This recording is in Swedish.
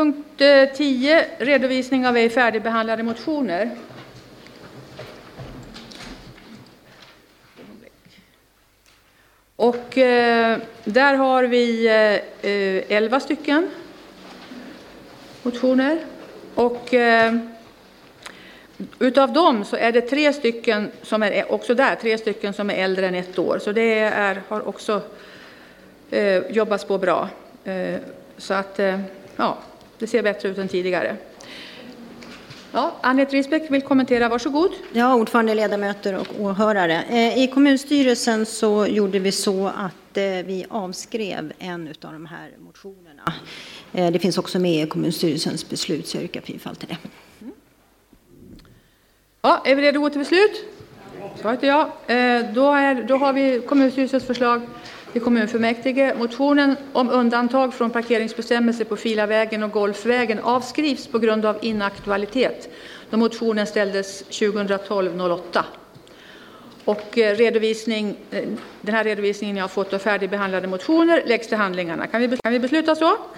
punkt 10, redovisning av ej färdigbehandlade motioner. Och där har vi 11 stycken motioner. Och utav dem så är det 3 stycken som är också där, 3 stycken som är äldre än 1 år. Så det har också jobbats på bra. Så att ja, det ser bättre ut än tidigare. Ja, Anette Risbeck vill kommentera, varsågod. Ja, ordförande, ledamöter och åhörare. I kommunstyrelsen så gjorde vi så att vi avskrev en av de här motionerna. Det finns också med i kommunstyrelsens beslut, så jag yrkar bifall till det. Ja, är vi redo att gå till beslut? Svaret är ja. Då har vi kommunstyrelsens förslag till kommunfullmäktige. Motionen om undantag från parkeringsbestämmelser på Filavägen och Golfvägen avskrivs på grund av inaktualitet, då motionen ställdes 2012-08. Och den här redovisningen jag har fått av färdigbehandlade motioner läggs till handlingarna. Kan vi besluta så?